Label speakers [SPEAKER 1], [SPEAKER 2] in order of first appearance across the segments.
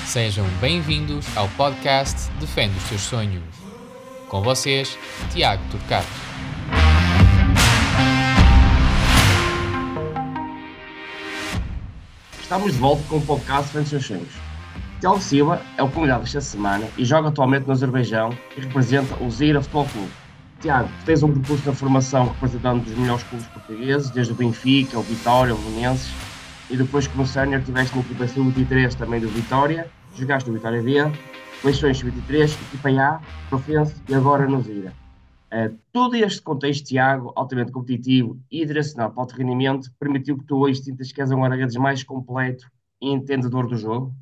[SPEAKER 1] Sejam bem-vindos ao podcast Defende os Teus Sonhos. Com vocês, Tiago Turcato.
[SPEAKER 2] Estamos de volta com o podcast Defende os Teus Sonhos. Tiago Silva é o convidado desta semana e joga atualmente no Azerbaijão e representa o Zira Futebol Clube. Tiago, tu tens um percurso na formação representando os melhores clubes portugueses, desde o Benfica, o Vitória, o Belenenses, e depois como sénior tiveste na equipa sub-23 também do Vitória, jogaste no Vitória B, Leixões sub-23, equipa A, Profense e agora no Zira. Todo este contexto, Tiago, altamente competitivo e direcionado para o alto rendimento, permitiu que tu hoje sintas que és um guarda-redes mais completo e entendedor do jogo?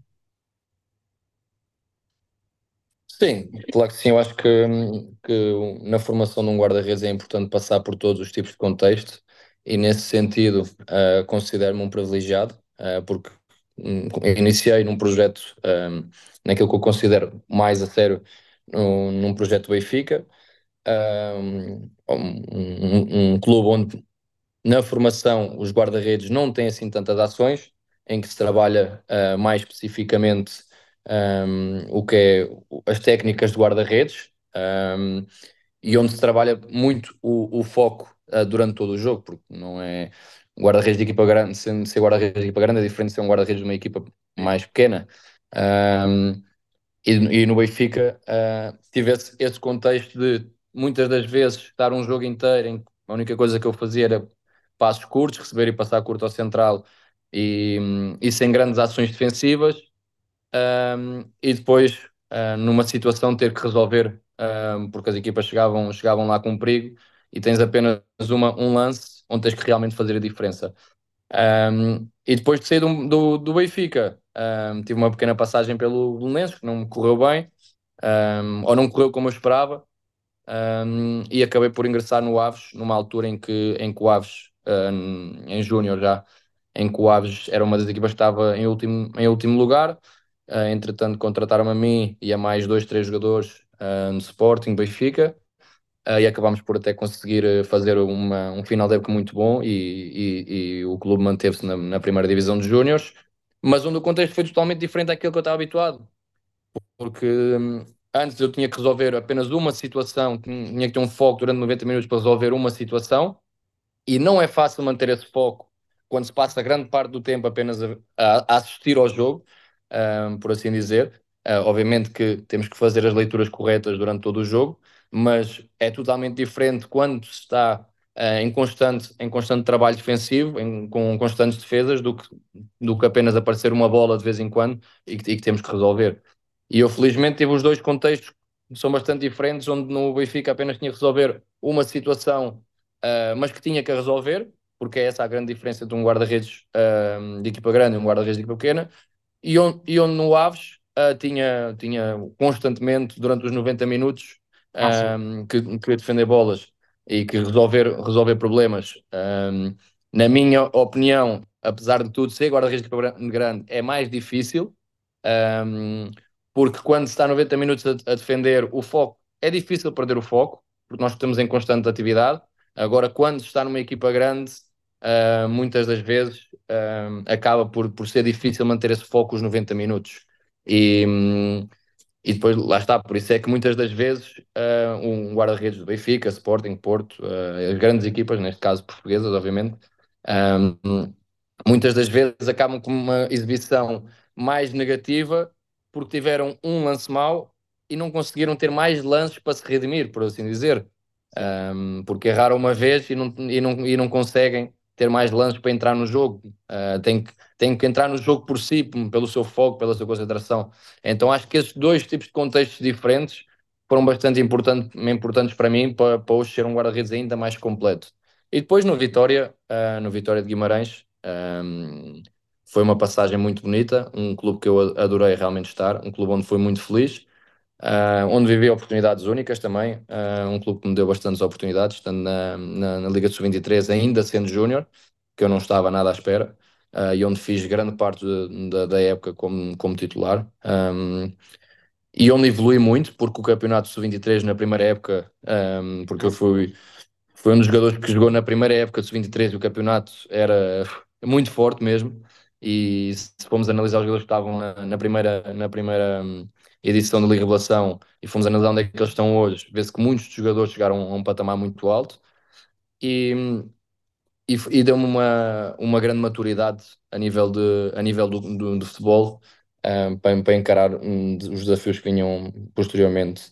[SPEAKER 3] Sim, claro que sim. Eu acho que na formação de um guarda-redes é importante passar por todos os tipos de contexto e, nesse sentido, considero-me um privilegiado, porque iniciei num projeto, naquilo que eu considero mais a sério, num projeto do Benfica, um clube onde na formação os guarda-redes não têm assim tantas ações, em que se trabalha mais especificamente o que é as técnicas de guarda-redes, e onde se trabalha muito o foco durante todo o jogo, porque não é um guarda-redes de equipa grande, sendo ser guarda-redes de equipa grande é diferente de ser um guarda-redes de uma equipa mais pequena. Um, e no Benfica tive esse contexto de muitas das vezes estar um jogo inteiro em que a única coisa que eu fazia era passos curtos, receber e passar curto ao central e sem grandes ações defensivas, e depois numa situação ter que resolver, porque as equipas chegavam lá com perigo e tens apenas um lance onde tens que realmente fazer a diferença. E depois de sair do Benfica, tive uma pequena passagem pelo Belenenses, que não me correu bem, ou não correu como eu esperava, e acabei por ingressar no Aves, numa altura em que o Aves, em júnior já, em que o Aves era uma das equipas que estava em último lugar. Entretanto, contrataram-me a mim e a mais dois, três jogadores no Sporting, Benfica, e acabámos por até conseguir fazer um final de época muito bom e o clube manteve-se na primeira divisão de júniores, mas onde o contexto foi totalmente diferente daquilo que eu estava habituado, porque antes eu tinha que resolver apenas uma situação, tinha que ter um foco durante 90 minutos para resolver uma situação, e não é fácil manter esse foco quando se passa grande parte do tempo apenas a assistir ao jogo, por assim dizer. Obviamente que temos que fazer as leituras corretas durante todo o jogo, mas é totalmente diferente quando se está em constante trabalho defensivo, com constantes defesas, do que apenas aparecer uma bola de vez em quando e que temos que resolver. E eu felizmente tive os dois contextos que são bastante diferentes, onde no Benfica apenas tinha que resolver uma situação, mas que tinha que resolver, porque é essa a grande diferença de um guarda-redes de equipa grande e um guarda-redes de equipa pequena, e onde no Aves tinha constantemente, durante os 90 minutos, que defender bolas e que resolver problemas. Na minha opinião, apesar de tudo, ser guarda-redes de equipa grande é mais difícil, um, porque quando se está 90 minutos a defender, o foco é difícil perder o foco, porque nós estamos em constante atividade. Agora, quando se está numa equipa grande, muitas das vezes acaba por ser difícil manter esse foco os 90 minutos. E, hum, e depois, lá está, por isso é que muitas das vezes um guarda-redes do Benfica, Sporting, Porto, as grandes equipas, neste caso portuguesas, obviamente, um, muitas das vezes acabam com uma exibição mais negativa porque tiveram um lance mau e não conseguiram ter mais lances para se redimir, por assim dizer. Porque erraram uma vez e não conseguem ter mais lances para entrar no jogo. Têm que entrar no jogo por si, pelo seu foco, pela sua concentração. Então acho que esses dois tipos de contextos diferentes foram bastante importantes para mim, para hoje ser um guarda-redes ainda mais completo. E depois no Vitória de Guimarães, foi uma passagem muito bonita, um clube que eu adorei realmente estar, um clube onde fui muito feliz, onde vivi oportunidades únicas também, um clube que me deu bastantes oportunidades, estando na Liga de Sub-23, ainda sendo júnior, que eu não estava nada à espera, e onde fiz grande parte da época como titular. E onde evolui muito, porque o campeonato sub-23 na primeira época, porque eu fui um dos jogadores que jogou na primeira época de sub-23 e o campeonato era muito forte mesmo. e se formos analisar os jogadores que estavam na primeira edição da Liga Revelação e fomos analisar onde é que eles estão hoje, vê-se que muitos dos jogadores chegaram a um patamar muito alto e, e deu-me uma grande maturidade a nível do futebol, para encarar os desafios que vinham posteriormente.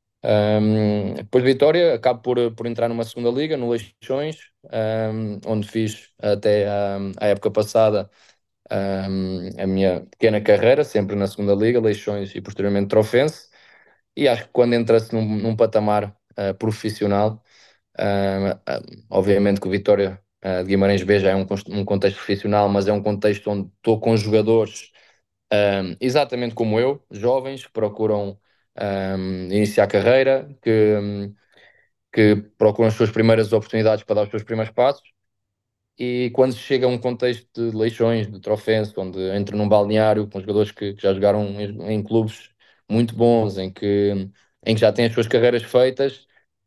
[SPEAKER 3] Depois de Vitória, acabo por entrar numa segunda liga, no Leixões, onde fiz até a época passada a minha pequena carreira, sempre na segunda liga, Leixões e posteriormente Trofense. E acho que quando entra-se num patamar profissional, obviamente que o Vitória de Guimarães B já é um contexto profissional, mas é um contexto onde estou com jogadores exatamente como eu, jovens que procuram iniciar carreira, que procuram as suas primeiras oportunidades para dar os seus primeiros passos. E quando se chega a um contexto de Leixões, de Trofense, onde entra num balneário com jogadores que já jogaram em clubes muito bons, em que já têm as suas carreiras feitas,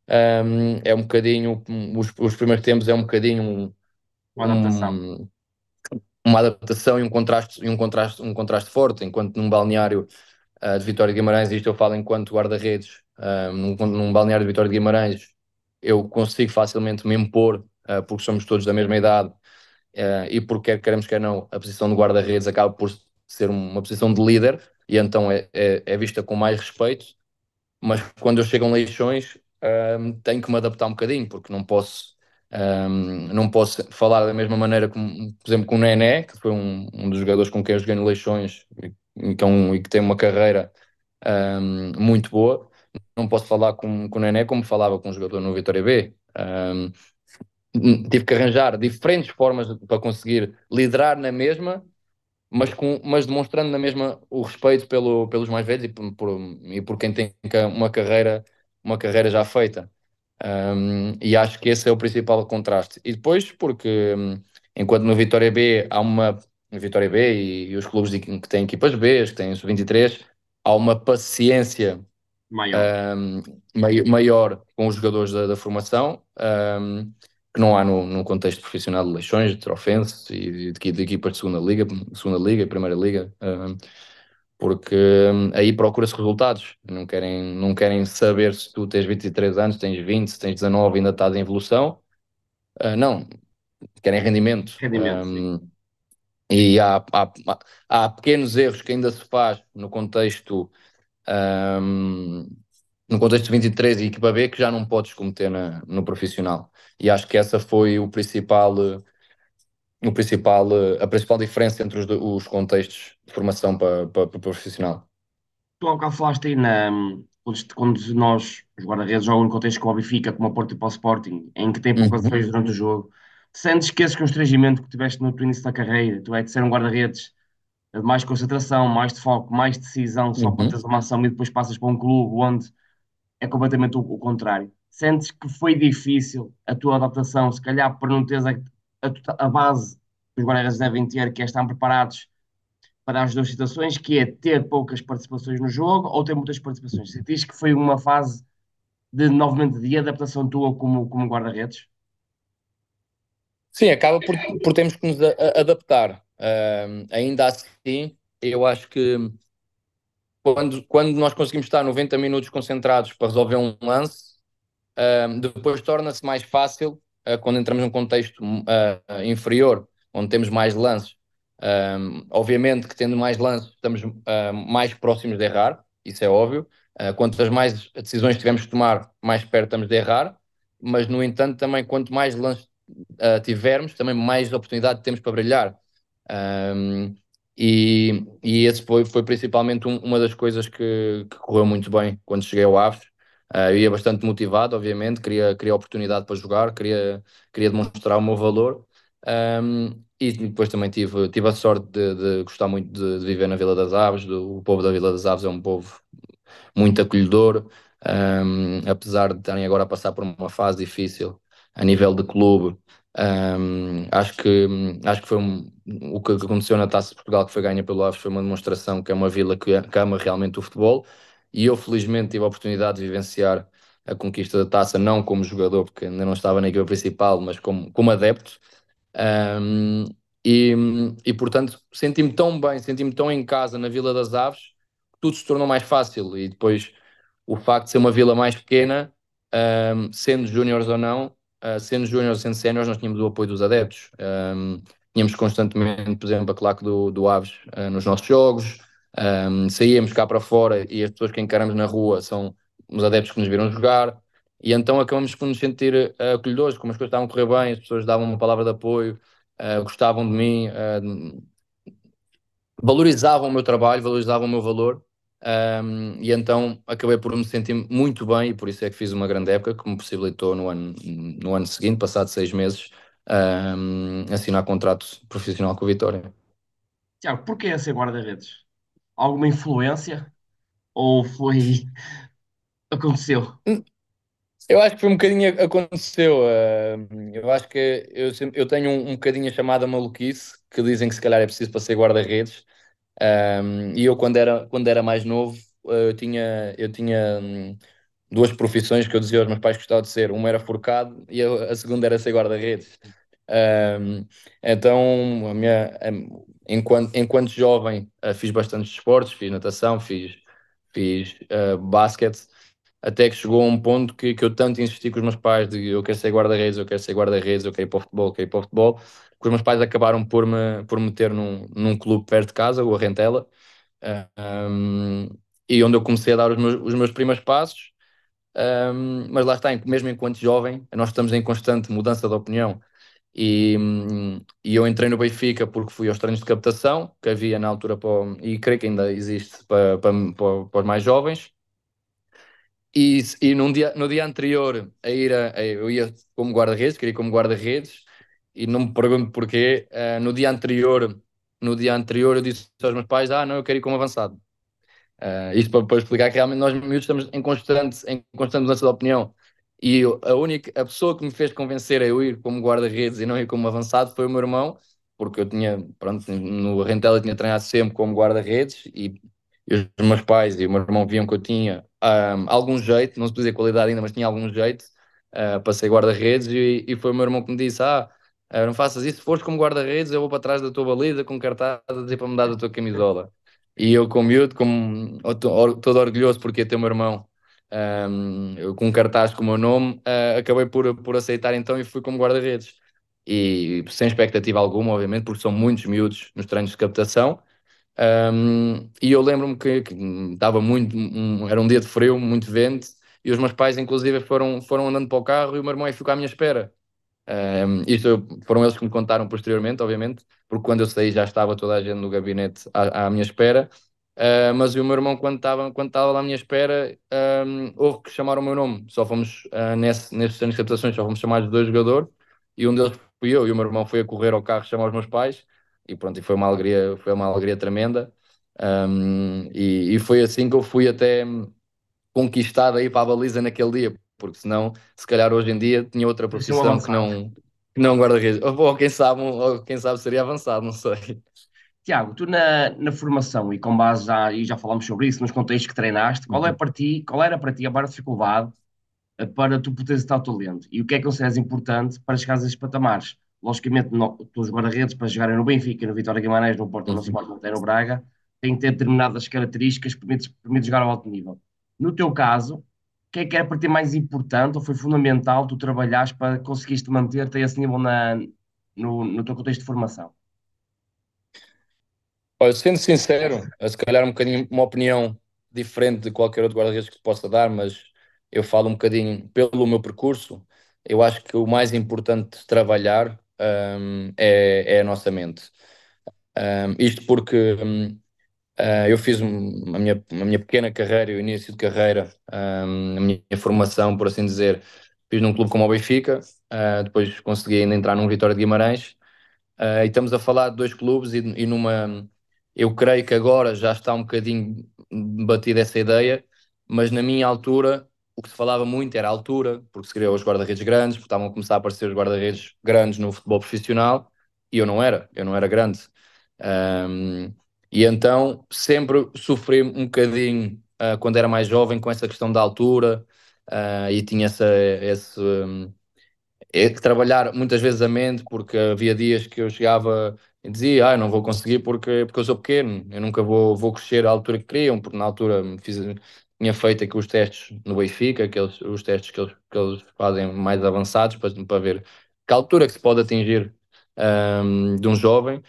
[SPEAKER 3] é um bocadinho, os primeiros tempos é um bocadinho
[SPEAKER 2] Uma adaptação.
[SPEAKER 3] um- uma adaptação e um contraste forte, enquanto num balneário de Vitória de Guimarães, isto eu falo enquanto guarda-redes, num balneário de Vitória de Guimarães, eu consigo facilmente me impor, porque somos todos da mesma idade, e porque quer queremos, quer não, a posição de guarda-redes acaba por ser uma posição de líder, e então é vista com mais respeito. Mas quando eu chego a um Leixões, tenho que me adaptar um bocadinho, porque não posso falar da mesma maneira, como, por exemplo, com o Nené, que foi um dos jogadores com quem eu joguei no Leixões e que tem uma carreira muito boa. Não posso falar com o Nené como falava com um jogador no Vitória B. Tive que arranjar diferentes formas para conseguir liderar na mesma, mas demonstrando na mesma o respeito pelos mais velhos e por quem tem uma carreira já feita. E acho que esse é o principal contraste. E depois, porque enquanto no Vitória B há uma. No Vitória B e os clubes que têm equipas B, que têm sub-23, há uma paciência
[SPEAKER 2] Maior.
[SPEAKER 3] maior com os jogadores da formação, que não há no contexto profissional de Leixões, de Trofense e de equipas de segunda liga e primeira liga, porque aí procura-se resultados. Não querem saber se tu tens 23 anos, tens 20, se tens 19 e ainda estás em evolução. Não, querem rendimento.
[SPEAKER 2] Rendimento, sim.
[SPEAKER 3] E há pequenos erros que ainda se faz ahm, no contexto de 23 e equipa B que já não podes cometer no profissional. E acho que essa foi a principal diferença entre os contextos de formação para profissional.
[SPEAKER 2] Tu há bocado falaste aí quando nós, os guarda-redes, jogam em contexto como o Benfica, como o Porto e para o Sporting, em que tem poucas
[SPEAKER 3] Uhum,
[SPEAKER 2] ações durante o jogo. Sentes que esse constrangimento que tiveste no teu início da carreira, tu é de ser um guarda-redes de mais concentração, mais de foco, mais decisão, só quando
[SPEAKER 3] uhum.
[SPEAKER 2] tens uma ação e depois passas para um clube onde é completamente o contrário. Sentes que foi difícil a tua adaptação, se calhar por não teres a base que os guarda-redes devem ter, que é estar preparados para as duas situações, que é ter poucas participações no jogo ou ter muitas participações. Sentiste que foi uma fase novamente, de adaptação tua como guarda-redes?
[SPEAKER 3] Sim, acaba por termos que nos adaptar. Ainda assim, eu acho que quando nós conseguimos estar 90 minutos concentrados para resolver um lance, depois torna-se mais fácil, quando entramos num contexto inferior, onde temos mais lances. Obviamente que tendo mais lances, estamos mais próximos de errar, isso é óbvio. Quantas mais decisões tivermos que tomar, mais perto estamos de errar. Mas, no entanto, também quanto mais lances tivermos, também mais oportunidade temos para brilhar. Um, e esse foi principalmente uma das coisas que correu muito bem quando cheguei ao Aves. Eu ia bastante motivado, obviamente, queria oportunidade para jogar, queria demonstrar o meu valor. E depois também tive a sorte de gostar muito de viver na Vila das Aves. O povo da Vila das Aves é um povo muito acolhedor, apesar de estarem agora a passar por uma fase difícil a nível de clube. Acho que foi o que aconteceu na Taça de Portugal, que foi ganha pelo Aves, foi uma demonstração que é uma vila que ama realmente o futebol. E eu, felizmente, tive a oportunidade de vivenciar a conquista da taça, não como jogador, porque ainda não estava na equipa principal, mas como adepto. e portanto senti-me tão bem, senti-me tão em casa na Vila das Aves, que tudo se tornou mais fácil. E depois o facto de ser uma vila mais pequena, sendo júniores ou não, sendo júniores ou sendo séniores, nós tínhamos o apoio dos adeptos. Tínhamos constantemente, por exemplo, a claque do Aves nos nossos jogos. Saíamos cá para fora e as pessoas que encaramos na rua são os adeptos que nos viram jogar. E então acabamos por nos sentir acolhedores, como as coisas estavam a correr bem, as pessoas davam uma palavra de apoio, gostavam de mim, valorizavam o meu trabalho, valorizavam o meu valor. E então acabei por me sentir muito bem e por isso é que fiz uma grande época que me possibilitou no ano seguinte, passado 6 meses, assinar contrato profissional com o Vitória.
[SPEAKER 2] Tiago, porquê ser guarda-redes? Alguma influência? Ou foi. Aconteceu?
[SPEAKER 3] Eu acho que foi um bocadinho aconteceu. Eu acho que eu tenho um bocadinho a chamada maluquice que dizem que se calhar é preciso para ser guarda-redes. E eu, quando era mais novo, eu tinha duas profissões que eu dizia aos meus pais que gostava de ser. Uma era forcado e a segunda era ser guarda-redes. Um, então, enquanto jovem, fiz bastantes esportes, fiz natação, fiz basquete, até que chegou a um ponto que eu tanto insisti com os meus pais de eu quero ser guarda-redes, eu quero ser guarda-redes, eu quero ir para o futebol, eu quero ir para o futebol, que os meus pais acabaram por me ter num clube perto de casa, o Arrentela, um, e onde eu comecei a dar os meus primeiros passos. Mas lá está, mesmo enquanto jovem, nós estamos em constante mudança de opinião. E eu entrei no Benfica porque fui aos treinos de captação que havia na altura e creio que ainda existe para os mais jovens. E no dia anterior eu ia como guarda-redes, queria ir como guarda-redes, e não me pergunto porquê. No dia anterior eu disse aos meus pais: não, eu quero ir como avançado. Isto para explicar que realmente nós miúdos estamos em constante mudança de opinião. E a pessoa que me fez convencer a eu ir como guarda-redes e não ir como avançado foi o meu irmão, porque eu tinha, pronto, no Rentela eu tinha treinado sempre como guarda-redes e os meus pais e o meu irmão viam que eu tinha algum jeito, não se pode dizer qualidade ainda, mas tinha algum jeito para ser guarda-redes e foi o meu irmão que me disse: não faças isso, se fores como guarda-redes eu vou para trás da tua baliza com cartaz a dizer para me dar a tua camisola. E eu, como miúdo, todo orgulhoso porque ia ter o meu irmão eu, com um cartaz com o meu nome, acabei por aceitar então e fui como guarda-redes. E sem expectativa alguma, obviamente, porque são muitos miúdos nos treinos de captação. E eu lembro-me que estava era um dia de frio, muito vento, e os meus pais, inclusive, foram andando para o carro e o meu irmão ia ficar à minha espera. Isto foram eles que me contaram posteriormente, obviamente, porque quando eu saí já estava toda a gente no gabinete à minha espera. Mas o meu irmão, quando estava lá à minha espera, houve que chamar o meu nome. Só fomos, nesses anos de captações, só fomos chamados dois jogadores e um deles fui eu. E o meu irmão foi a correr ao carro chamar os meus pais e pronto, e foi uma alegria tremenda. E foi assim que eu fui até conquistado aí para a baliza naquele dia, porque senão, se calhar hoje em dia tinha outra
[SPEAKER 2] Parecia um
[SPEAKER 3] profissão que
[SPEAKER 2] avançado.
[SPEAKER 3] não guarda-redes. Ou quem sabe seria avançado, não sei.
[SPEAKER 2] Tiago, tu na formação e com base já falámos sobre isso, nos contextos que treinaste,
[SPEAKER 3] Uhum.
[SPEAKER 2] qual era para ti a maior dificuldade para tu poderes estar o teu talento? E o que é que consideras importante para chegares a esses patamares? Logicamente, os guarda-redes para jogarem no Benfica, no Vitória Guimarães, no Porto, no
[SPEAKER 3] Uhum.
[SPEAKER 2] Sporting, até no Braga, têm que ter determinadas características que permite jogar ao alto nível. No teu caso, o que era para ti mais importante ou foi fundamental tu trabalhares para conseguires te manter-te a esse nível no teu contexto de formação?
[SPEAKER 3] Olha, sendo sincero, se calhar um bocadinho uma opinião diferente de qualquer outro guarda-redes que te possa dar, mas eu falo um bocadinho pelo meu percurso. Eu acho que o mais importante de trabalhar, é a nossa mente. Isto porque eu fiz a minha pequena carreira, o início de carreira, a minha formação, por assim dizer, fiz num clube como o Benfica, depois consegui ainda entrar num Vitória de Guimarães. E estamos a falar de dois clubes e numa. Eu creio que agora já está um bocadinho batida essa ideia, mas na minha altura o que se falava muito era a altura, porque se criou os guarda-redes grandes, porque estavam a começar a aparecer os guarda-redes grandes no futebol profissional, e eu não era grande. Um, e então sempre sofri um bocadinho, quando era mais jovem, com essa questão da altura, e tinha é que trabalhar muitas vezes a mente, porque havia dias que eu chegava e dizia, não vou conseguir porque eu sou pequeno, eu nunca vou crescer à altura que queriam, porque na altura tinha feito aqui os testes no Benfica, os testes que eles fazem mais avançados para ver que altura que se pode atingir de um jovem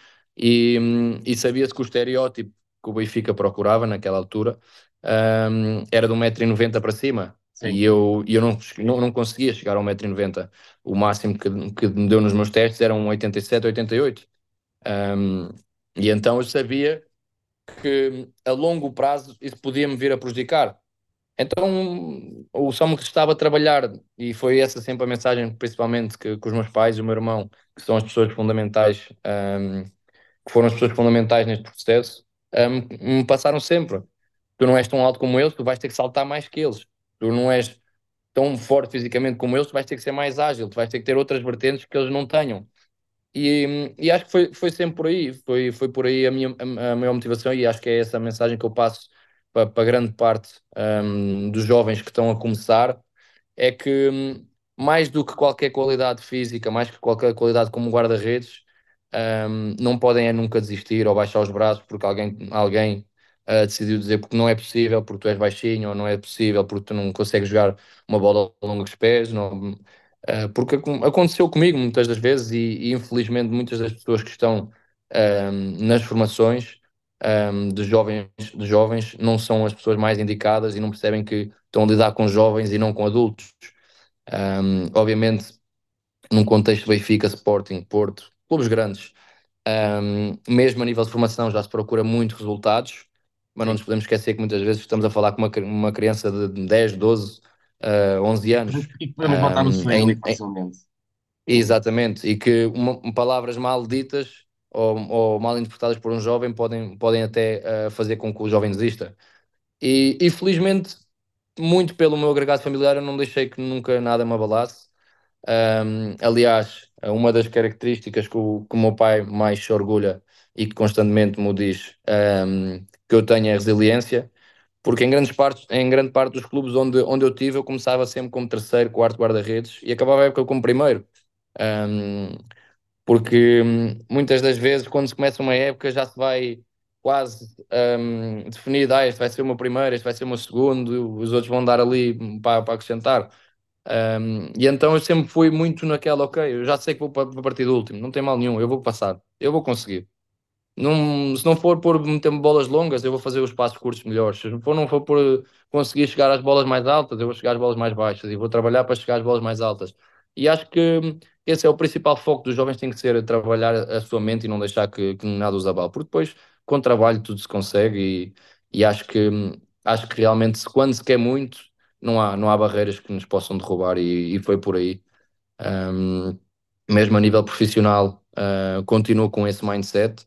[SPEAKER 3] e sabia-se que o estereótipo que o Benfica procurava naquela altura era de 1,90 m para cima.
[SPEAKER 2] Sim.
[SPEAKER 3] E eu não conseguia chegar a 1,90 m. O máximo que me deu nos meus testes era 1,87 m, 88. Um, e então eu sabia que a longo prazo isso podia-me vir a prejudicar. Então o só me restava trabalhar, e foi essa sempre a mensagem, principalmente que os meus pais e o meu irmão, que são as pessoas fundamentais, que foram as pessoas fundamentais neste processo, me passaram sempre. Tu não és tão alto como eles, tu vais ter que saltar mais que eles. Tu não és tão forte fisicamente como eles, tu vais ter que ser mais ágil, tu vais ter que ter outras vertentes que eles não tenham. E acho que foi sempre por aí, foi por aí a maior motivação, e acho que é essa a mensagem que eu passo para grande parte dos jovens que estão a começar, é que mais do que qualquer qualidade física, mais que qualquer qualidade como guarda-redes, não podem é nunca desistir ou baixar os braços porque alguém decidiu dizer porque não é possível, porque tu és baixinho, ou não é possível porque tu não consegues jogar uma bola longa com os pés, não, porque aconteceu comigo muitas das vezes e infelizmente muitas das pessoas que estão nas formações de jovens não são as pessoas mais indicadas e não percebem que estão a lidar com jovens e não com adultos. Obviamente, num contexto de Benfica, Sporting, Porto, clubes grandes, mesmo a nível de formação já se procura muito resultados, mas não
[SPEAKER 2] Sim.
[SPEAKER 3] nos podemos esquecer que muitas vezes estamos a falar com uma criança de 10, 12, 11 anos.
[SPEAKER 2] E que podemos matar o sonho ali
[SPEAKER 3] Em,
[SPEAKER 2] facilmente.
[SPEAKER 3] Exatamente, e que palavras mal ditas ou mal interpretadas por um jovem podem até fazer com que o jovem desista. E felizmente, muito pelo meu agregado familiar, eu não deixei que nunca nada me abalasse. Aliás, uma das características que o meu pai mais se orgulha e que constantemente me diz que eu tenho é resiliência, porque em grande parte dos clubes onde eu tive, eu começava sempre como terceiro, quarto guarda-redes e acabava a época como primeiro. Um, Porque muitas das vezes, quando se começa uma época, já se vai quase definido, este vai ser o meu primeiro, este vai ser o meu segundo, os outros vão dar ali para acrescentar. E então eu sempre fui muito naquela, ok, eu já sei que vou para partir do último, não tem mal nenhum, eu vou passar, eu vou conseguir. Se não for por meter-me bolas longas, eu vou fazer os passos curtos melhores. Se não for por conseguir chegar às bolas mais altas, eu vou chegar às bolas mais baixas e vou trabalhar para chegar às bolas mais altas. E acho que esse é o principal foco dos jovens, tem que ser trabalhar a sua mente e não deixar que nada os abale, porque depois com trabalho tudo se consegue e acho que realmente quando se quer muito, não há barreiras que nos possam derrubar e foi por aí. Um, Mesmo a nível profissional, continuo com esse mindset,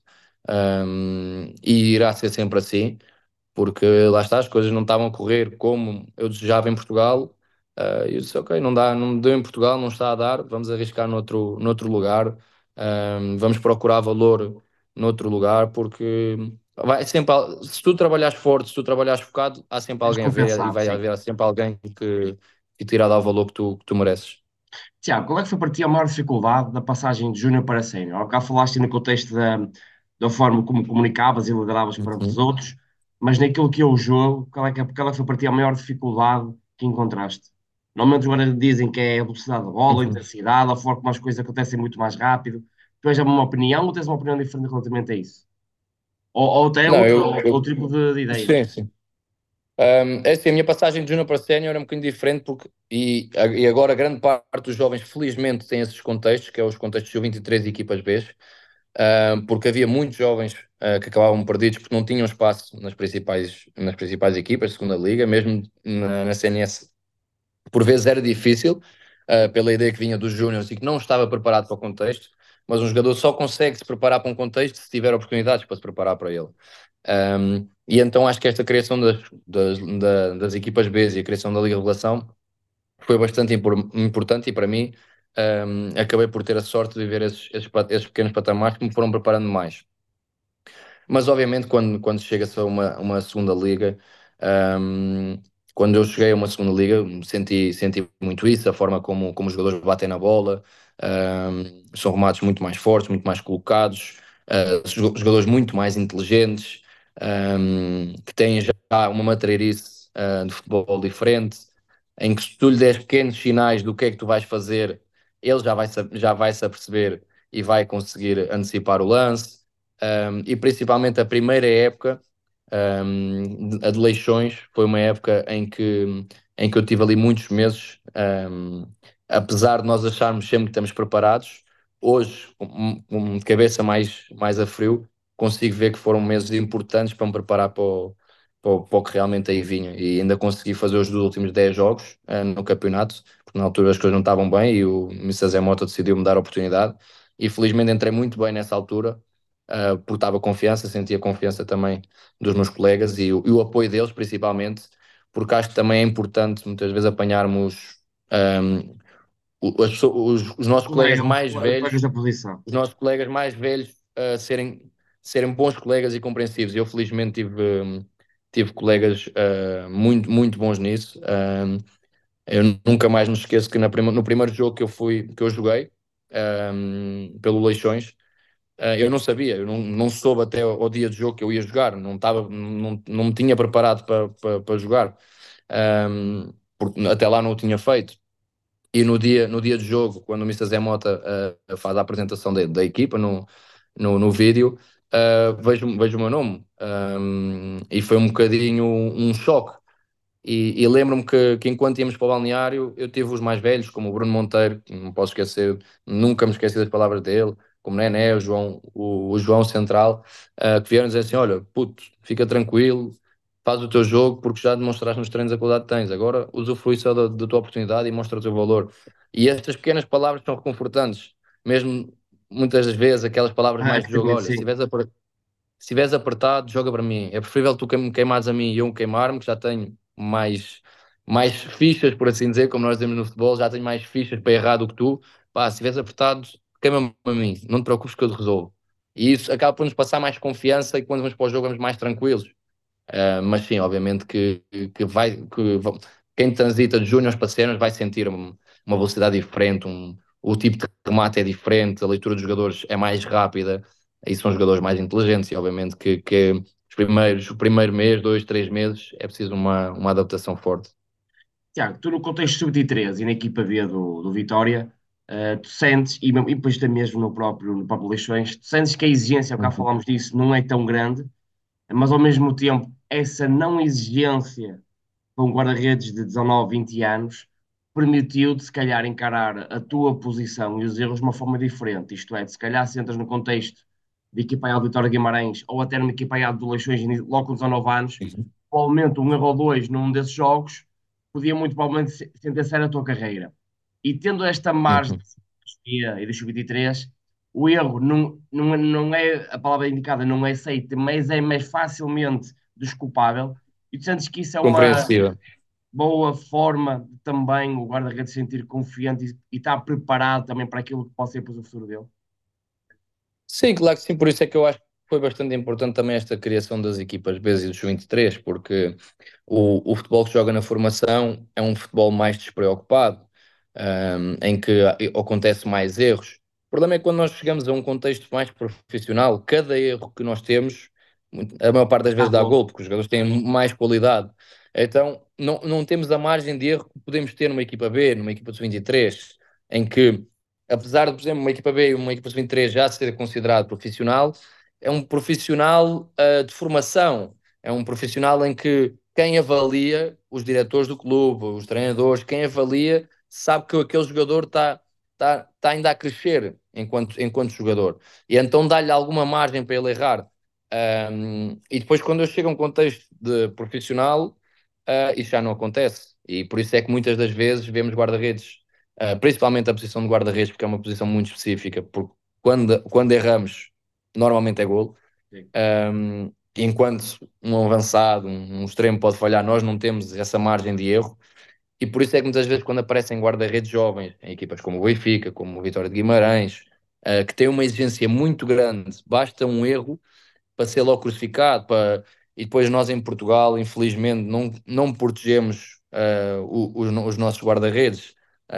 [SPEAKER 3] e irá ser sempre assim, porque lá está, as coisas não estavam a correr como eu desejava em Portugal. E eu disse, ok, não dá, não me deu em Portugal, não está a dar, vamos arriscar noutro lugar, vamos procurar valor noutro lugar, porque se tu trabalhares forte, se tu trabalhares focado, há sempre
[SPEAKER 2] És
[SPEAKER 3] alguém a ver e
[SPEAKER 2] compensado,
[SPEAKER 3] vai
[SPEAKER 2] sim.
[SPEAKER 3] haver sempre alguém que te irá dar o valor que tu mereces.
[SPEAKER 2] Tiago, qual é que foi para ti a maior dificuldade da passagem de júnior para sénior? Ao cá falaste no contexto da forma como comunicavas e lideravas para os
[SPEAKER 3] Uhum.
[SPEAKER 2] outros, mas naquilo que é o jogo, qual é que foi para ti a maior dificuldade que encontraste? Normalmente os jogadores dizem que é a velocidade da bola, a
[SPEAKER 3] Uhum.
[SPEAKER 2] intensidade, a forma como as coisas acontecem muito mais rápido. Tu és uma opinião ou tens uma opinião diferente relativamente a isso? Ou até
[SPEAKER 3] Não,
[SPEAKER 2] outro tipo de ideias?
[SPEAKER 3] sim, sim. É assim, a minha passagem de júnior para sénior é um bocadinho diferente porque, e agora grande parte dos jovens felizmente tem esses contextos, que é os contextos de 23 e equipas B, porque havia muitos jovens que acabavam perdidos porque não tinham espaço nas principais equipas de segunda liga, mesmo na CNS por vezes era difícil, pela ideia que vinha dos júniores e que não estava preparado para o contexto, mas um jogador só consegue se preparar para um contexto se tiver oportunidades para se preparar para ele. E então acho que esta criação das equipas B e a criação da Liga Revelação foi bastante importante, e para mim acabei por ter a sorte de viver esses pequenos patamares que me foram preparando mais. Mas obviamente quando chega-se a uma segunda liga, ahm, quando eu cheguei a uma segunda liga, senti muito isso, a forma como os jogadores batem na bola, são remates muito mais fortes, muito mais colocados, jogadores muito mais inteligentes, que têm já uma matreirice de futebol diferente, em que se tu lhe des pequenos sinais do que é que tu vais fazer, ele já vai se aperceber e vai conseguir antecipar o lance. E principalmente a primeira época, a de Leixões, foi uma época em que eu tive ali muitos meses, apesar de nós acharmos sempre que estamos preparados, hoje, com de cabeça mais a frio, consigo ver que foram meses importantes para me preparar para o que realmente aí vinha. E ainda consegui fazer os dos últimos 10 jogos no campeonato, porque na altura as coisas não estavam bem e o Mr. Zé Mota decidiu-me dar a oportunidade. E felizmente entrei muito bem nessa altura, porque estava confiança, sentia confiança também dos meus colegas e o apoio deles, principalmente, porque acho que também é importante muitas vezes apanharmos. um, os nossos colegas mais
[SPEAKER 2] Colegas
[SPEAKER 3] velhos,
[SPEAKER 2] da posição.
[SPEAKER 3] os nossos colegas mais velhos serem bons colegas e compreensivos. Eu felizmente tive colegas muito, muito bons nisso. Eu nunca mais me esqueço que no primeiro jogo que eu joguei pelo Leixões, eu não sabia, eu não soube até ao dia de jogo que eu ia jogar, não me tinha preparado para jogar, porque até lá não o tinha feito. E no dia de jogo, quando o Mr. Zé Mota faz a apresentação da equipa no vídeo, vejo o meu nome. E foi um bocadinho um choque. E lembro-me que enquanto íamos para o balneário, eu tive os mais velhos, como o Bruno Monteiro, que não posso esquecer, nunca me esqueci das palavras dele, como o Nené, o João Central, que vieram dizer assim: olha, puto, fica tranquilo, faz o teu jogo, porque já demonstraste nos treinos a qualidade que tens. Agora usufrui só da tua oportunidade e mostra o teu valor. E estas pequenas palavras são reconfortantes, mesmo muitas das vezes aquelas palavras
[SPEAKER 2] Ah,
[SPEAKER 3] mais de jogo:
[SPEAKER 2] acredito,
[SPEAKER 3] olha,
[SPEAKER 2] sim.
[SPEAKER 3] se estiveres apertado, joga para mim. É preferível tu me queimares a mim e eu me queimar-me, que já tenho mais fichas, por assim dizer, como nós dizemos no futebol, já tenho mais fichas para errar do que tu. Pá, se estiveres apertado, queima-me a mim. Não te preocupes que eu te resolvo. E isso acaba por nos passar mais confiança e quando vamos para o jogo vamos mais tranquilos. Mas sim, obviamente quem transita de júniores para séniores vai sentir uma velocidade diferente, o tipo de remate é diferente, a leitura dos jogadores é mais rápida, e são jogadores mais inteligentes, e obviamente que o primeiro mês, 2, 3 meses, é preciso uma adaptação forte.
[SPEAKER 2] Tiago, tu no contexto sub-23 e na equipa B do Vitória, tu sentes, e depois até mesmo no próprio Leixões, tu sentes que a exigência, cá
[SPEAKER 3] Uhum.
[SPEAKER 2] falámos disso, não é tão grande, mas ao mesmo tempo essa não exigência para um guarda-redes de 19, 20 anos permitiu-te se calhar encarar a tua posição e os erros de uma forma diferente, isto é, se calhar se entras no contexto de equipa A do Vitória Guimarães ou até numa equipa A do Leixões logo com 19 anos, provavelmente um erro ou dois num desses jogos podia muito provavelmente sentenciar a tua carreira. E tendo esta margem
[SPEAKER 3] Uhum.
[SPEAKER 2] e do sub-23, o erro não é a palavra indicada, não é aceita, mas é mais facilmente desculpável. E tu sentes que isso é uma
[SPEAKER 3] Compreensível.
[SPEAKER 2] boa forma de também o guarda-redes se sentir confiante e estar preparado também para aquilo que pode ser depois o futuro dele?
[SPEAKER 3] Sim, claro que sim, por isso é que eu acho que foi bastante importante também esta criação das equipas B e dos 23, porque o futebol que se joga na formação é um futebol mais despreocupado, em que acontece mais erros. O problema é que quando nós chegamos a um contexto mais profissional, cada erro que nós temos, a maior parte das
[SPEAKER 2] Ah,
[SPEAKER 3] vezes dá
[SPEAKER 2] gol.
[SPEAKER 3] gol, porque os jogadores têm mais qualidade. Então, não temos a margem de erro que podemos ter numa equipa B, numa equipa de 23, em que, apesar de, por exemplo, uma equipa B e uma equipa de 23 já ser considerado profissional, é um profissional de formação, é um profissional em que quem avalia, os diretores do clube, os treinadores, quem avalia, sabe que aquele jogador está ainda a crescer enquanto jogador. E então dá-lhe alguma margem para ele errar. E depois, quando eu chego a um contexto de profissional, isso já não acontece. E por isso é que muitas das vezes vemos guarda-redes, principalmente a posição de guarda-redes, porque é uma posição muito específica, porque quando erramos, normalmente é golo.
[SPEAKER 2] Sim.
[SPEAKER 3] Enquanto um avançado, um extremo pode falhar, nós não temos essa margem de erro. E por isso é que muitas vezes, quando aparecem guarda-redes jovens, em equipas como o Benfica, como o Vitória de Guimarães, que têm uma exigência muito grande, basta um erro para ser logo crucificado. E depois nós em Portugal, infelizmente, não protegemos os nossos guarda-redes,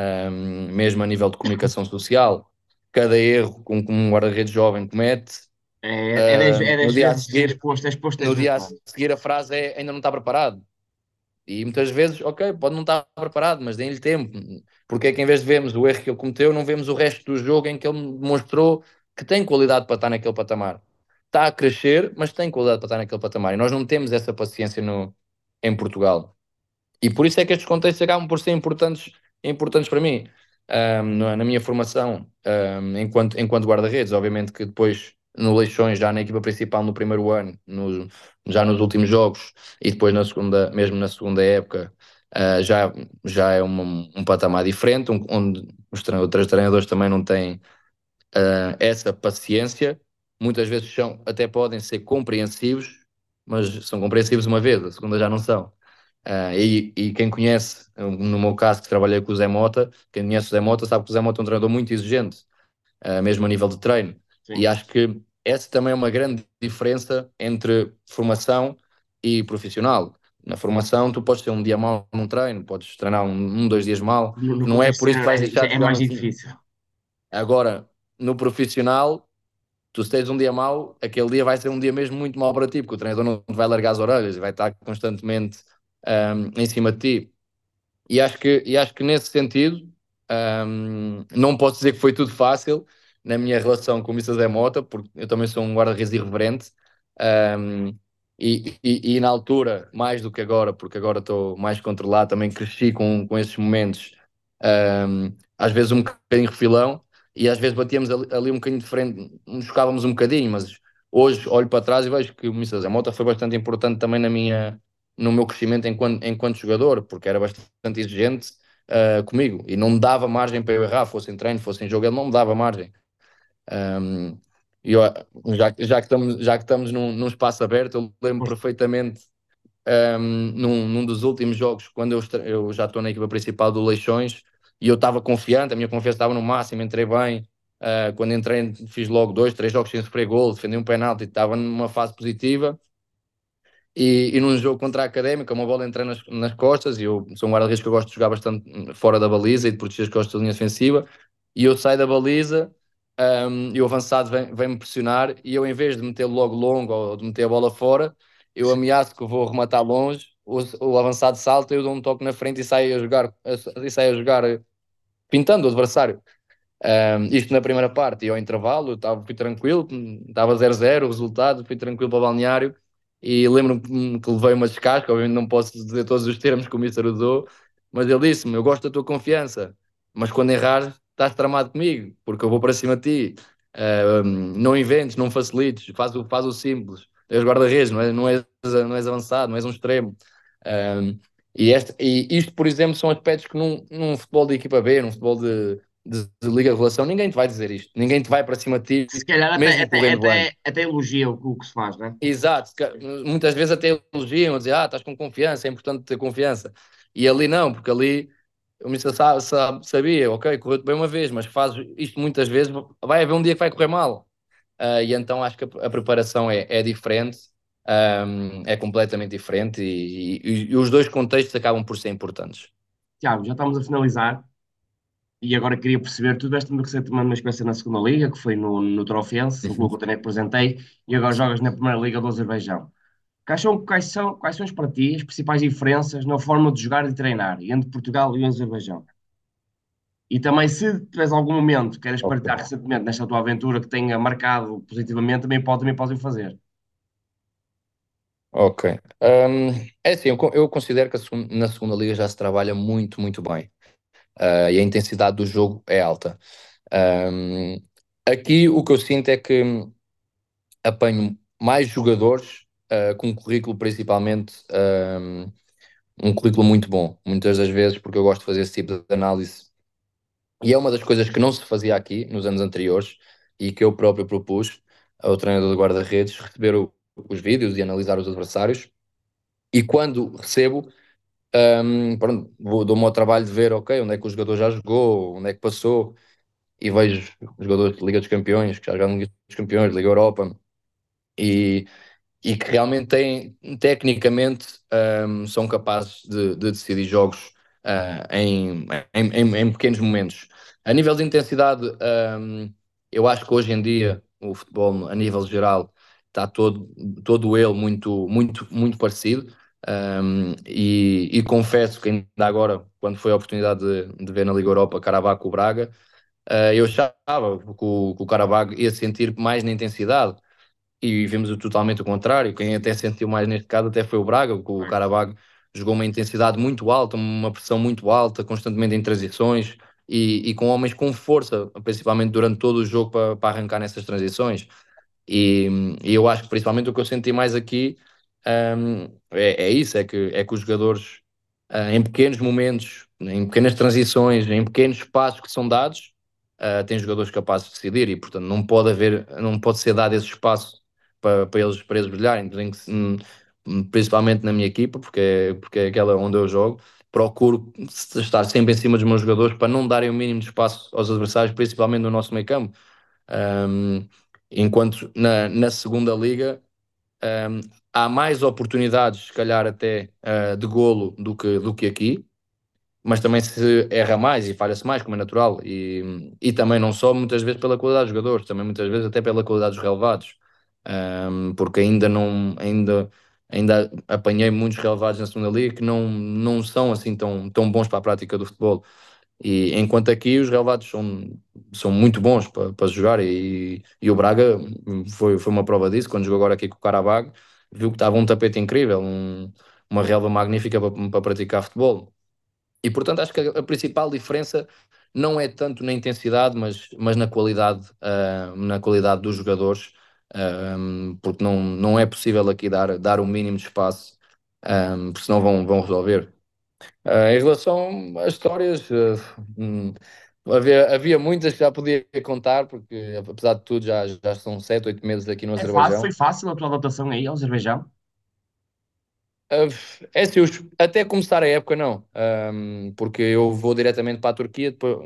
[SPEAKER 3] mesmo a nível de comunicação social. Cada erro que um guarda-redes jovem comete,
[SPEAKER 2] É
[SPEAKER 3] No
[SPEAKER 2] 10
[SPEAKER 3] dia a
[SPEAKER 2] vezes
[SPEAKER 3] seguir,
[SPEAKER 2] exposto 10
[SPEAKER 3] no
[SPEAKER 2] vezes
[SPEAKER 3] dia a
[SPEAKER 2] mais.
[SPEAKER 3] seguir a frase é ainda não está preparado. E muitas vezes, ok, pode não estar preparado, mas deem-lhe tempo. Porque é que em vez de vermos o erro que ele cometeu, não vemos o resto do jogo em que ele demonstrou que tem qualidade para estar naquele patamar. Está a crescer, mas tem qualidade para estar naquele patamar. E nós não temos essa paciência em Portugal. E por isso é que estes contextos acabam por ser importantes para mim, na minha formação, enquanto guarda-redes. Obviamente que depois no Leixões, já na equipa principal no primeiro ano, já nos últimos jogos, e depois mesmo na segunda época, já é um patamar diferente, onde outros treinadores também não têm essa paciência. Muitas vezes até podem ser compreensivos, mas são compreensivos uma vez, a segunda já não são. E quem conhece, no meu caso, que trabalhei com o Zé Mota, quem conhece o Zé Mota sabe que o Zé Mota é um treinador muito exigente, mesmo a nível de treino.
[SPEAKER 2] Sim.
[SPEAKER 3] E acho que essa também é uma grande diferença entre formação e profissional. Na formação, tu podes ter um dia mau num treino, podes treinar dois dias mal,
[SPEAKER 2] No
[SPEAKER 3] que não é
[SPEAKER 2] contexto
[SPEAKER 3] por isso que vais
[SPEAKER 2] já
[SPEAKER 3] deixar de
[SPEAKER 2] é
[SPEAKER 3] jogar
[SPEAKER 2] mais
[SPEAKER 3] no fim.
[SPEAKER 2] difícil.
[SPEAKER 3] Agora, no profissional, tu se tens um dia mau, aquele dia vai ser um dia mesmo muito mau para ti, porque o treinador não te vai largar as orelhas e vai estar constantemente em cima de ti. E acho que nesse sentido, não posso dizer que foi tudo fácil na minha relação com o Mr. Zé Mota, porque eu também sou um guarda-redes irreverente, um, e na altura, mais do que agora, porque agora estou mais controlado, também cresci com esses momentos, às vezes um bocadinho refilão, e às vezes batíamos ali um bocadinho de frente, nos chocávamos um bocadinho, mas hoje olho para trás e vejo que o Mr. Zé Mota foi bastante importante também no meu crescimento enquanto jogador, porque era bastante exigente comigo e não me dava margem para eu errar, fosse em treino, fosse em jogo, ele não me dava margem. Um, e eu, já que estamos num espaço aberto, eu lembro perfeitamente num dos últimos jogos, quando eu já estou na equipa principal do Leixões e eu estava confiante, a minha confiança estava no máximo, entrei bem. Quando entrei, fiz logo 2, 3 jogos sem sofrer gol, defendi um penalti, estava numa fase positiva. E num jogo contra a Académica, uma bola entra nas costas, e eu sou um guarda-redes que eu gosto de jogar bastante fora da baliza e de proteger as costas da linha defensiva, e eu saio da baliza, e o avançado vem-me pressionar, e eu, em vez de meter logo longo ou de meter a bola fora, eu ameaço que eu vou rematar longe, o avançado salta, eu dou um toque na frente e saio a jogar pintando o adversário. Isto na primeira parte, e ao intervalo, fui tranquilo, estava 0-0 o resultado, fui tranquilo para o balneário e lembro-me que levei uma descasca, obviamente não posso dizer todos os termos que o Mister usou, mas ele disse-me: Eu gosto da tua confiança, mas quando errares, estás tramado comigo, porque eu vou para cima de ti. Não inventes, não facilites, faz o simples. És guarda-redes, não és avançado, não és um extremo. Um, e isto, por exemplo, são aspectos que num futebol de equipa B, num futebol de liga de relação, ninguém te vai dizer isto. Ninguém te vai para cima de ti,
[SPEAKER 2] Se calhar
[SPEAKER 3] mesmo correndo bem.
[SPEAKER 2] até elogia o que se faz, né?
[SPEAKER 3] Exato, muitas vezes até elogiam, a dizer, estás com confiança, é importante ter confiança. E ali não, porque ali o Missa sabia, ok, correu-te bem uma vez, mas faz isto muitas vezes, vai haver um dia que vai correr mal. E então acho que a preparação é diferente, é completamente diferente, e os dois contextos acabam por ser importantes.
[SPEAKER 2] Tiago, já estamos a finalizar e agora queria perceber, tu deste-me recentemente uma experiência na segunda liga, que foi no Trofense, o
[SPEAKER 3] Uhum.
[SPEAKER 2] clube que eu também representei, e agora jogas na primeira liga do Azerbaijão. Quais são para ti as principais diferenças na forma de jogar e treinar entre Portugal e o Azerbaijão? E também, se tiveres algum momento que queiras
[SPEAKER 3] Ok.
[SPEAKER 2] partilhar recentemente nesta tua aventura que tenha marcado positivamente, também podem fazer.
[SPEAKER 3] Ok. É assim, eu considero que na segunda liga já se trabalha muito, muito bem. E a intensidade do jogo é alta. Um, Aqui o que eu sinto é que apanho mais jogadores com um currículo principalmente um currículo muito bom, muitas das vezes, porque eu gosto de fazer esse tipo de análise. E é uma das coisas que não se fazia aqui nos anos anteriores e que eu próprio propus ao treinador de guarda-redes receber os vídeos e analisar os adversários. E quando recebo, pronto, dou-me ao trabalho de ver, ok, onde é que o jogador já jogou, onde é que passou, e vejo os jogadores de Liga dos Campeões, que já jogam Liga dos Campeões, Liga Europa, e, e que realmente têm, tecnicamente, são capazes de decidir jogos em pequenos momentos. A nível de intensidade, eu acho que hoje em dia o futebol a nível geral está todo ele muito parecido. E confesso que ainda agora, quando foi a oportunidade de ver na Liga Europa Karabakh com o Braga, eu achava que o Karabakh ia sentir mais na intensidade e vimos o totalmente o contrário. Quem até sentiu mais neste caso até foi o Braga, porque o Karabakh jogou uma intensidade muito alta, uma pressão muito alta, constantemente em transições e com homens com força, principalmente durante todo o jogo para arrancar nessas transições. E eu acho que principalmente o que eu senti mais aqui é isso, é que os jogadores em pequenos momentos, em pequenas transições, em pequenos espaços que são dados, têm jogadores capazes de decidir e portanto não pode ser dado esse espaço para eles brilharem. Tem que principalmente na minha equipa, porque é aquela onde eu jogo, procuro estar sempre em cima dos meus jogadores para não darem o mínimo de espaço aos adversários, principalmente no nosso meio campo. Um, Enquanto na segunda liga um, há mais oportunidades, se calhar até de golo do que aqui, mas também se erra mais e falha-se mais, como é natural, e também não só muitas vezes pela qualidade dos jogadores, também muitas vezes até pela qualidade dos relevados. Porque ainda apanhei muitos relevados na segunda liga que não são assim tão bons para a prática do futebol. E enquanto aqui os relevados são muito bons para jogar e o Braga foi uma prova disso, quando jogou agora aqui com o Karabag, viu que estava um tapete incrível, uma relva magnífica para praticar futebol. E portanto acho que a principal diferença não é tanto na intensidade, mas na qualidade dos jogadores, porque não é possível aqui dar o mínimo de espaço, porque senão vão resolver. Em relação às histórias, hum, havia muitas que já podia contar, porque apesar de tudo já são 7, 8 meses aqui no
[SPEAKER 2] Foi
[SPEAKER 3] Azerbaijão.
[SPEAKER 2] fácil a tua adaptação aí ao Azerbaijão?
[SPEAKER 3] Ah, É assim, até começar a época não, porque eu vou diretamente para a Turquia, depois,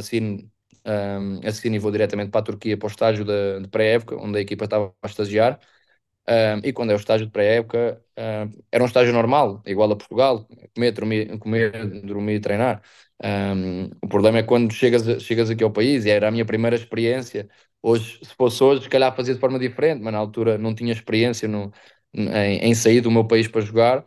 [SPEAKER 3] assino e vou diretamente para a Turquia para o estágio de pré-época, onde a equipa estava a estagiar. E quando é o estágio de pré-época, era um estágio normal, igual a Portugal, comer, dormir e treinar. O problema é quando chegas aqui ao país, e era a minha primeira experiência. Hoje, se fosse hoje, se calhar fazia de forma diferente, mas na altura não tinha experiência em sair do meu país para jogar.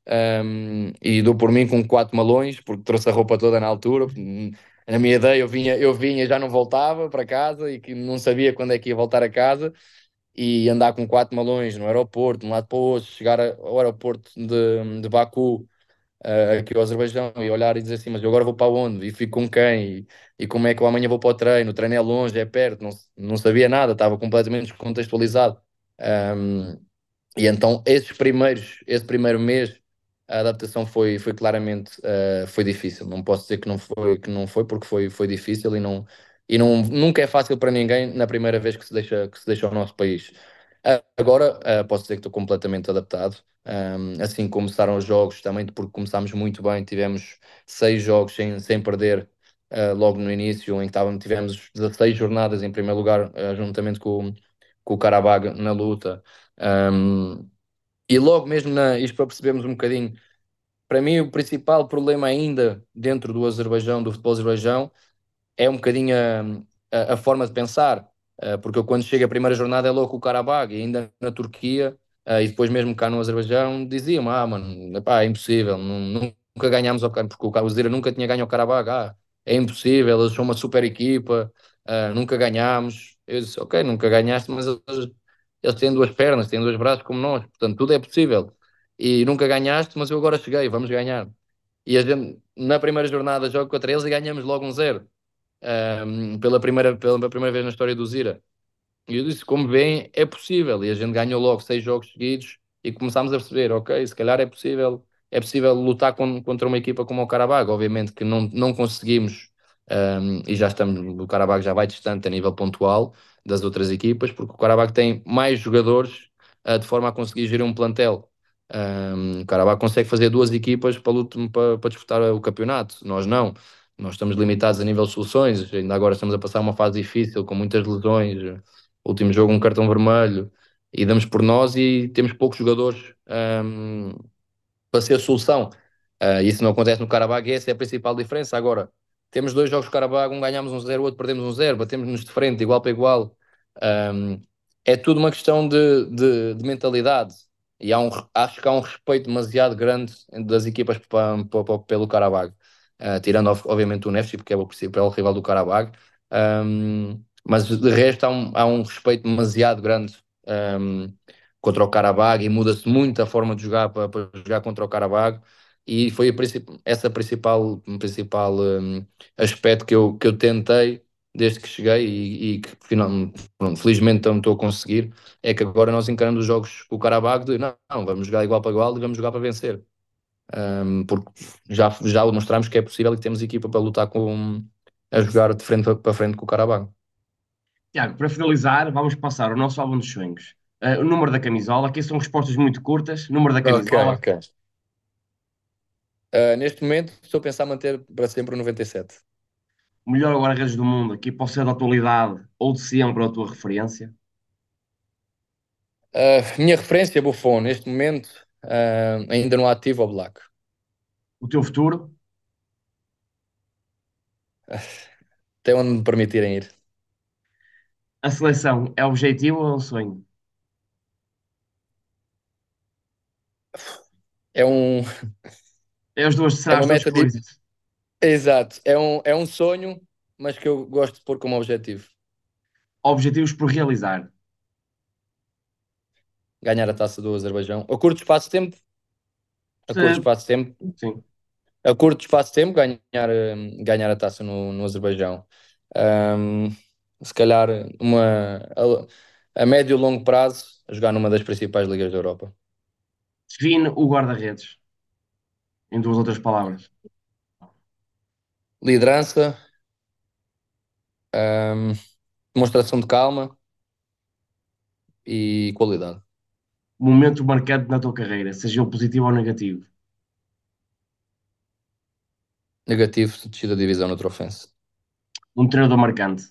[SPEAKER 3] E dou por mim com 4 malões, porque trouxe a roupa toda na altura. Na minha ideia, eu vinha e já não voltava para casa e que não sabia quando é que ia voltar a casa e andar com 4 malões no aeroporto, de um lado para o outro, chegar ao aeroporto de Baku, aqui ao Azerbaijão, e olhar e dizer assim, mas eu agora vou para onde? E fico com quem? E como é que eu amanhã vou para o treino? O treino é longe, é perto, não sabia nada, estava completamente descontextualizado. Um, e então esse primeiro mês, a adaptação foi claramente foi difícil. Não posso dizer que não foi porque foi difícil nunca é fácil para ninguém na primeira vez que se deixa ao nosso país. Agora posso dizer que estou completamente adaptado. Assim que começaram os jogos, também porque começámos muito bem, tivemos 6 jogos sem perder logo no início, em que tivemos 16 jornadas em primeiro lugar, juntamente com o Karabag na luta. Um, e logo mesmo, isto para percebermos um bocadinho, para mim o principal problema ainda dentro do Azerbaijão, do futebol Azerbaijão, é um bocadinho a forma de pensar, porque eu quando chego a primeira jornada é logo o Karabag, e ainda na Turquia, e depois mesmo cá no Azerbaijão, diziam-me, mano, epá, é impossível, nunca ganhámos porque o Zira nunca tinha ganho ao Karabag, é impossível, eles são uma super equipa, nunca ganhámos. Eu disse, ok, nunca ganhaste, mas eles têm duas pernas, têm dois braços como nós, portanto tudo é possível. E nunca ganhaste, mas eu agora cheguei, vamos ganhar. E a gente, na primeira jornada, joga contra eles e ganhamos logo 1-0 pela primeira vez na história do Zira. E eu disse, como bem, é possível. E a gente ganhou logo 6 jogos seguidos e começámos a perceber, ok, se calhar é possível lutar contra uma equipa como o Karabag. Obviamente que não conseguimos, e já estamos, o Karabag já vai distante a nível pontual das outras equipas, porque o Karabag tem mais jogadores, de forma a conseguir gerir um plantel. O Karabag consegue fazer 2 equipas para disputar o campeonato, nós não. Nós estamos limitados a nível de soluções, ainda agora estamos a passar uma fase difícil, com muitas lesões, último jogo um cartão vermelho, e damos por nós e temos poucos jogadores para ser a solução. Isso não acontece no Carabag e essa é a principal diferença. Agora, temos 2 jogos de Carabag, um ganhamos 1-0, o outro perdemos 1-0, batemos-nos de frente, igual para igual. é tudo uma questão de mentalidade. E acho que há um respeito demasiado grande das equipas pelo Qarabag. Tirando, obviamente, o Neftchi, porque é o principal rival do Qarabag. Mas de resto, há um respeito demasiado grande contra o Qarabag, e muda-se muito a forma de jogar para jogar contra o Qarabag. E foi essa principal aspecto que eu tentei desde que cheguei, e que pronto, felizmente não estou a conseguir. É que agora nós encaramos os jogos com o Qarabag de não, vamos jogar igual para igual e vamos jogar para vencer. Porque já demonstramos que é possível e que temos equipa para lutar a jogar de frente para frente com o Qarabag.
[SPEAKER 2] Tiago, para finalizar, vamos passar o nosso álbum dos sonhos. O número da camisola, aqui são respostas muito curtas. Número da
[SPEAKER 3] Ok,
[SPEAKER 2] camisola,
[SPEAKER 3] ok. Neste momento estou a pensar manter para sempre o 97.
[SPEAKER 2] o melhor guarda-redes do mundo, aqui pode ser da atualidade ou de sempre a tua referência.
[SPEAKER 3] Minha referência, Buffon, neste momento, ainda no ativo, ao Black.
[SPEAKER 2] O teu futuro,
[SPEAKER 3] Até onde me permitirem ir.
[SPEAKER 2] a seleção é objetivo ou é um sonho?
[SPEAKER 3] É um,
[SPEAKER 2] É as duas,
[SPEAKER 3] é
[SPEAKER 2] será
[SPEAKER 3] uma
[SPEAKER 2] as duas
[SPEAKER 3] meta de.
[SPEAKER 2] coisas.
[SPEAKER 3] Exato, é um sonho, mas que eu gosto de pôr como objetivo.
[SPEAKER 2] Objetivos por realizar.
[SPEAKER 3] Ganhar a taça do Azerbaijão. A curto espaço de tempo, a curto
[SPEAKER 2] Sim,
[SPEAKER 3] espaço de tempo,
[SPEAKER 2] sim.
[SPEAKER 3] a curto espaço de tempo, ganhar a taça no Azerbaijão. Ahm, Se calhar a médio e longo prazo, a jogar numa das principais ligas da Europa.
[SPEAKER 2] Define o guarda-redes, em duas outras palavras.
[SPEAKER 3] Liderança, ahm, demonstração de calma e qualidade.
[SPEAKER 2] Momento marcante na tua carreira, seja ele positivo ou negativo.
[SPEAKER 3] Negativo, descida da divisão no Trofense.
[SPEAKER 2] Um treinador marcante.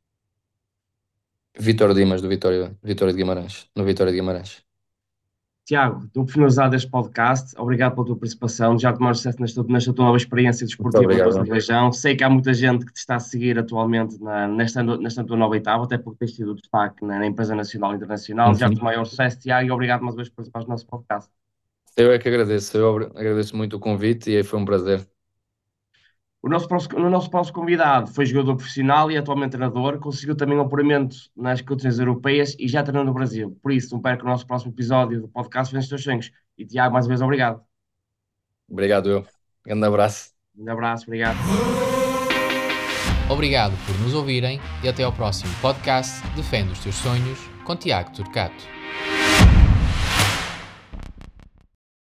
[SPEAKER 3] Vítor Dimas, do Vitória de Guimarães, no Vitória de Guimarães.
[SPEAKER 2] Tiago, estou por finalizar este podcast. Obrigado pela tua participação. Já tomaste sucesso nesta tua nova experiência
[SPEAKER 3] Muito
[SPEAKER 2] desportiva no
[SPEAKER 3] obrigado.
[SPEAKER 2] Azerbaijão. Sei que há muita gente que te está a seguir atualmente nesta tua nova etapa, até porque tens tido destaque na empresa nacional e internacional. Desejo-te o
[SPEAKER 3] Uhum.
[SPEAKER 2] maior sucesso, Tiago, e obrigado mais uma vez por participar do nosso podcast.
[SPEAKER 3] Eu é que agradeço, agradeço muito o convite e foi um prazer.
[SPEAKER 2] O nosso próximo convidado foi jogador profissional e atualmente treinador, conseguiu também um apuramento nas competições europeias e já treinou no Brasil. Por isso, não perca o nosso próximo episódio do podcast Vence os Teus Sonhos. E Tiago, mais uma vez, obrigado.
[SPEAKER 3] Obrigado, eu. Grande abraço.
[SPEAKER 2] Um abraço, obrigado.
[SPEAKER 1] Obrigado por nos ouvirem e até ao próximo podcast Defende os Teus Sonhos com Tiago Turcato.